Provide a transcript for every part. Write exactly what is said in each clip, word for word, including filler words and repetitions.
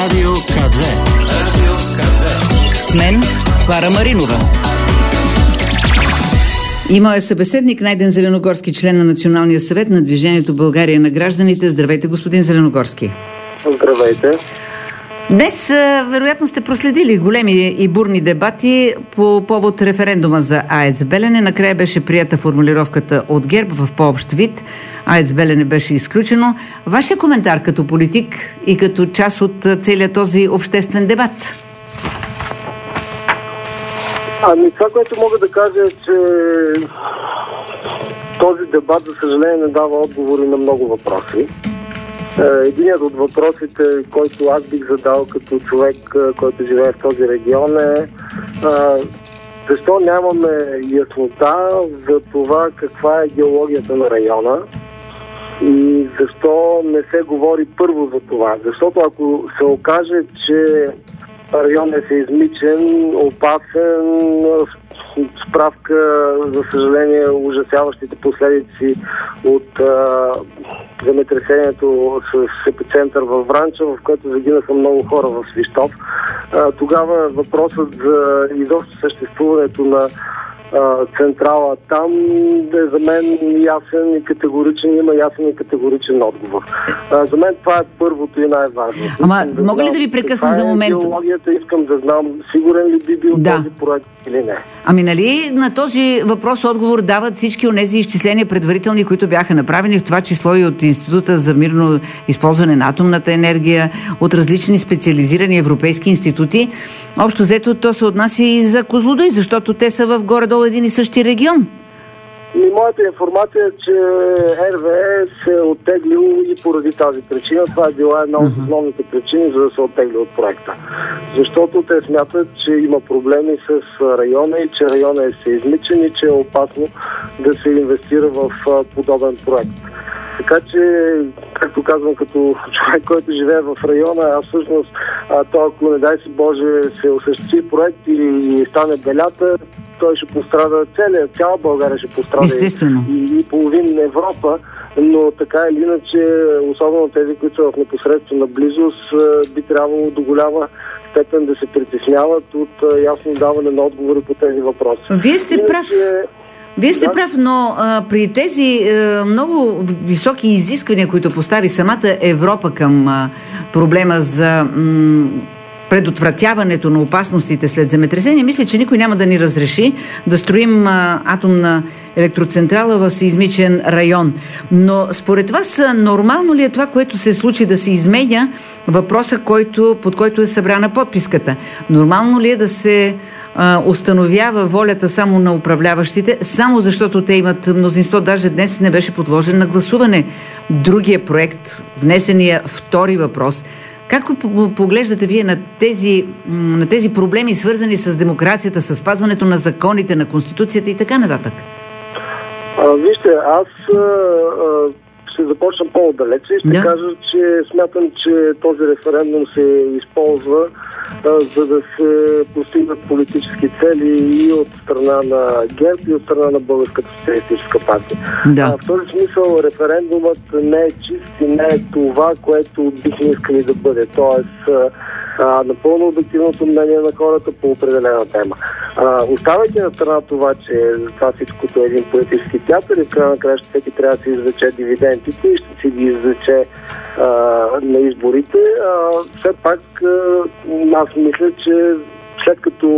Радио К две. Радио К две. С мен Клара Маринова. И моя събеседник, Найден Зеленогорски, член на Националния съвет на Движението България на гражданите. Здравейте, господин Зеленогорски. Здравейте. Днес, вероятно, сте проследили големи и бурни дебати по повод референдума за АЕЦ Белене. Накрая беше прията формулировката от ГЕРБ в по-общ вид. АЕЦ Белене беше изключено. Вашия коментар като политик и като част от целият този обществен дебат? Ами това, което мога да кажа е, че този дебат, за съжаление, не дава отговори на много въпроси. Единият от въпросите, който аз бих задал като човек, който живее в този регион е защо нямаме яснота за това каква е геологията на района и защо не се говори първо за това. Защото ако се окаже, че район е сеизмичен, опасен, справка, за съжаление, ужасяващите последици от а, земетресението с епицентър във Вранча, в което загинаха много хора в Свищов. А, тогава въпросът за изобщо съществуването на а, централа там е за мен ясен и категоричен, има ясен и категоричен отговор. А, за мен това е първото и най-важното. Ама да мога ли да ви прекъсна за момент? Геологията, искам да знам сигурен ли би бил да. този проект или не. Ами нали на този въпрос отговор дават всички онези изчисления предварителни, които бяха направени, в това число и от Института за мирно използване на атомната енергия, от различни специализирани европейски институти. Общо взето то се отнася и за Козлодуй, защото те са в горе-долу един и същи регион. И моята информация е, че Р В Е се е оттеглил и поради тази причина. Това е била една от основните причини, за да се оттегли от проекта. Защото те смятат, че има проблеми с района и че района е сеизмичен и че е опасно да се инвестира в подобен проект. Така че, както казвам, като човек, който живее в района, а всъщност а, то, ако не дай си Боже, се осъществи проект и, и стане белята, той ще пострада целия, цяла България ще пострада и, и половин Европа, но така или иначе, особено тези, които са в непосредствена близост, би трябвало до голяма степен да се притесняват от ясно даване на отговори по тези въпроси. Вие сте иначе, прав. Вие сте да. прав, но а, при тези а, много високи изисквания, които постави самата Европа към а, проблема за м, предотвратяването на опасностите след земетресение, мисля, че никой няма да ни разреши да строим а, атомна електроцентрала в сеизмичен район. Но според вас нормално ли е това, което се случи, да се изменя въпроса, който, под който е събрана подписката? Нормално ли е да се а, установява волята само на управляващите, само защото те имат мнозинство? Даже днес не беше подложен на гласуване другия проект, внесения втори въпрос. Как поглеждате вие на тези, на тези проблеми, свързани с демокрацията, с спазването на законите, на Конституцията и така нататък? А, вижте, аз а, а, ще започна по-отдалече и ще да. кажа, че смятам, че този референдум се използва а, за да се постигнат политически цели и от страна на ГЕРБ и от страна на Българската социалистическа партия. Да. А, в този смисъл референдумът не е чист и не е това, което бихме искали да бъде. Тоест а, напълно обективното мнение на хората по определена тема. А, оставайки на страна това, че това всичкото е един политически театър и в края на края всеки трябва да се извлече дивидендите и ще си ги извлече а, на изборите, а, все пак а, аз мисля, че след като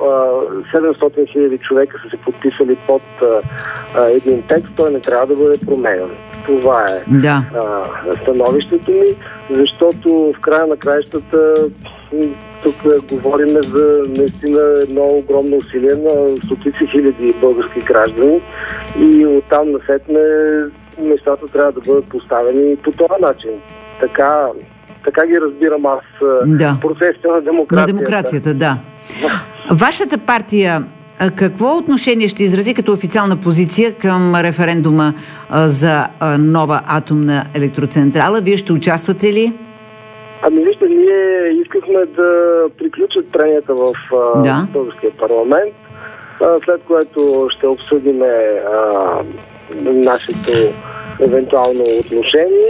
а, седемстотин хиляди човека са се подписали под а, един текст, той не трябва да бъде променен. Това е да. а, становището ми, защото в края на краищата тук говорим за наистина едно огромно усилие на стотици хиляди български граждани и оттам насетне нещата трябва да бъдат поставени по този начин. Така, така ги разбирам аз да. процесите на демокрацията. На демокрацията, да. Вашата партия какво отношение ще изрази като официална позиция към референдума а, за а, нова атомна електроцентрала? Вие ще участвате ли? Ами вижте, ние искахме да приключат пренията в а, да. Българския парламент, а, след което ще обсъдиме а, нашето евентуално отношение.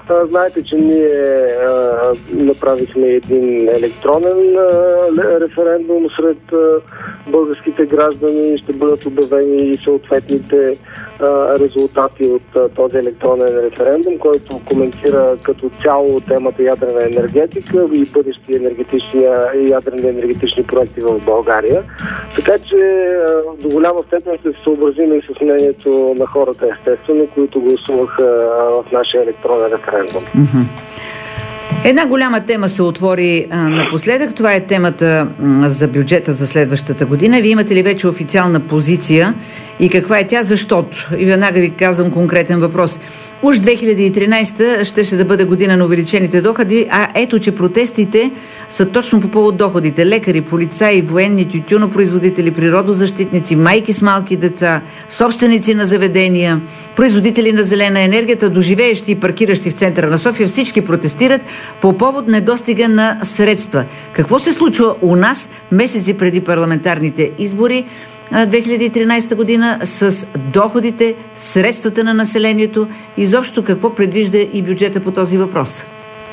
А, знаете, че ние а, направихме един електронен а, референдум сред а, българските граждани. Ще бъдат обявени и съответните а, резултати от а, този електронен референдум, който коментира като цяло темата ядрена енергетика и бъдещи енергетични и ядрени енергетични проекти в България. Така че а, до голяма степен ще се съобразим и с мнението на хората, естествено, които гласуваха а, в нашия електронен референдум. Една голяма тема се отвори а, напоследък. Това е темата м, за бюджета за следващата година. Вие имате ли вече официална позиция и каква е тя? Защото, и веднага ви казвам конкретен въпрос. Уж две хиляди и тринадесета ще, ще да бъде година на увеличените доходи, а ето, че протестите са точно по повод доходите. Лекари, полицаи, военни, тютюнопроизводители, природозащитници, майки с малки деца, собственици на заведения, производители на зелена енергията, доживеещи и паркиращи в центъра на София, всички протестират по повод недостига на средства. Какво се случва у нас месеци преди парламентарните избори две хиляди и тринадесета година с доходите, средствата на населението, изобщо какво предвижда и бюджета по този въпрос?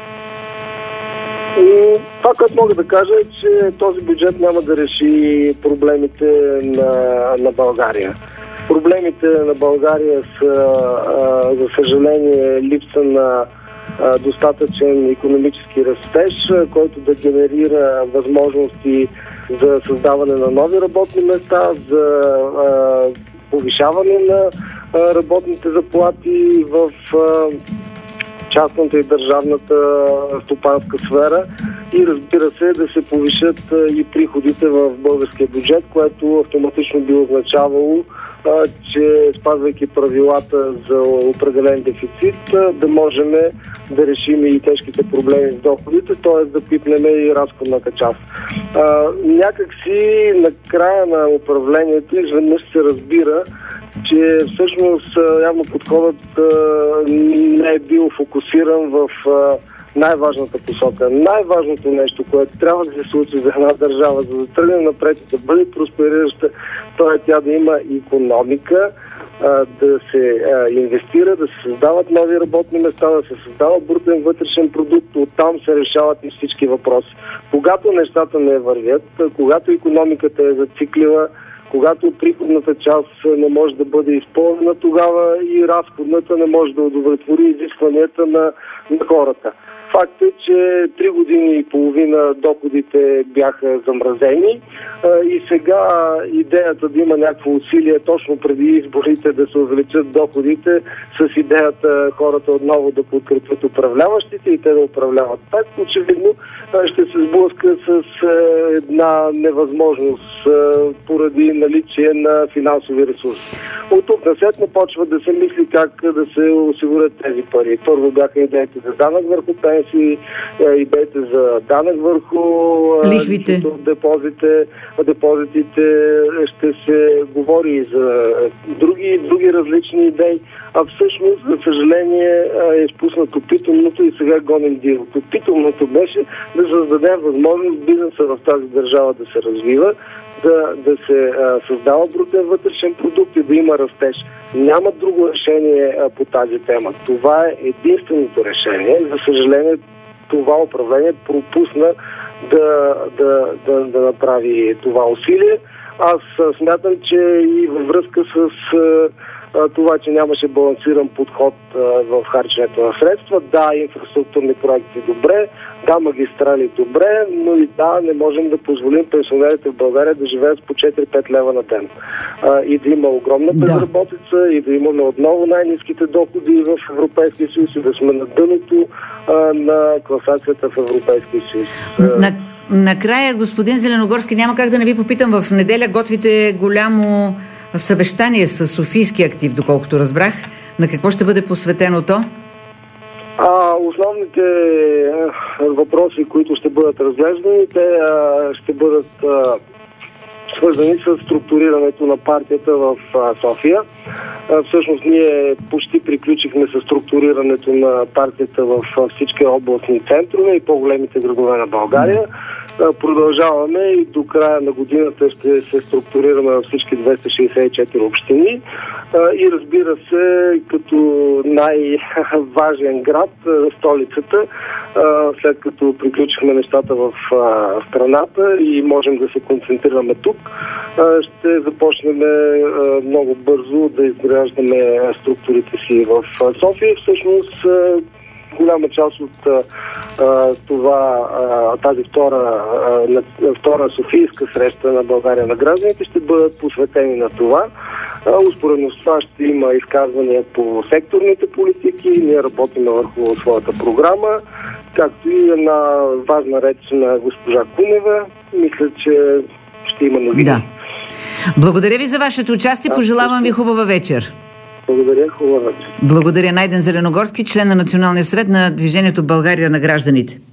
Това, което мога да кажа е, че този бюджет няма да реши проблемите на, на България. Проблемите на България са, за съжаление, липса на достатъчен икономически растеж, който да генерира възможности за създаване на нови работни места, за а, повишаване на а, работните заплати в а, частната и държавната стопанска сфера и, разбира се, да се повишат а, и приходите в българския бюджет, което автоматично би означавало, а, че спазвайки правилата за определен дефицит, а, да можем да решим и тежките проблеми с доходите, т.е. да пипнем и разходната част. А, някакси на края на управлението изведнъж се разбира, че всъщност явно подходът а, не е бил фокусиран в а, най-важната посока. Най-важното нещо, което трябва да се случи за една държава, за да тръгне напред и да бъде просперираща, то е тя да има икономика, да се инвестира, да се създават нови работни места, да се създава брутен вътрешен продукт, оттам се решават и всички въпроси. Когато нещата не вървят, когато икономиката е зациклила, когато приходната част не може да бъде използвана, тогава и разходната не може да удовлетвори изискванията на, на хората. Факт е, че три години и половина доходите бяха замразени а, и сега идеята да има някакво усилие точно преди изборите да се увеличат доходите с идеята хората отново да подкрепят управляващите и те да управляват так, очевидно ще се сблъска с една невъзможност поради наличие на финансови ресурси. От тук насетне почва да се мисли как да се осигурят тези пари. Първо бяха идеите за данък върху пенсии, идеите за данък върху лихвите, депозите, депозитите, ще се говори и за други, други различни идеи, а всъщност, за съжаление, е изпуснато питомното и сега гоним дивото. Питомното беше да създадем възможност бизнеса в тази държава да се развива, да, да се а, създава брутен вътрешен продукт и да има растеж. Няма друго решение а, по тази тема. Това е единственото решение. За съжаление, това управление пропусна да, да, да, да направи това усилие. Аз а, смятам, че и във връзка с а, това, че нямаше балансиран подход а, в харченето на средства. Да, инфраструктурни проекти добре, да, магистрали добре, но и да, не можем да позволим пенсионерите в България да живеят с по четири-пет лева на ден. А, и да има огромна безработица, да. И да имаме отново най-ниските доходи в Европейския съюз и да сме на дъното а, на класацията в Европейския съюз. На... Накрая, господин Зеленогорски, няма как да не ви попитам, в неделя готвите голямо съвещание с Софийски актив, доколкото разбрах. На какво ще бъде посветено то? А, основните а, въпроси, които ще бъдат разглеждани, те а, ще бъдат а, свързани с структурирането на партията в а, София. А, всъщност ние почти приключихме с структурирането на партията в а, всички областни центрове и по-големите градове на България. продължаваме и до края на годината ще се структурираме във всички двеста шейсет и четири общини. И разбира се, като най-важен град, столицата, след като приключихме нещата в страната и можем да се концентрираме тук, ще започнем много бързо да изграждаме структурите си в София. Всъщност, голяма част от а, това, а, тази втора, а, втора софийска среща на България на гражданите ще бъдат посветени на това. Успоредно с това ще има изказвания по секторните политики. Ние работим върху своята програма, както и една важна реч на госпожа Кунева. Мисля, че ще има новини. Да. Благодаря ви за вашето участие. Пожелавам ви хубава вечер. Благодаря, хубава вечер. Благодаря. Найден Зеленогорски, член на Националния съвет на Движението България на гражданите.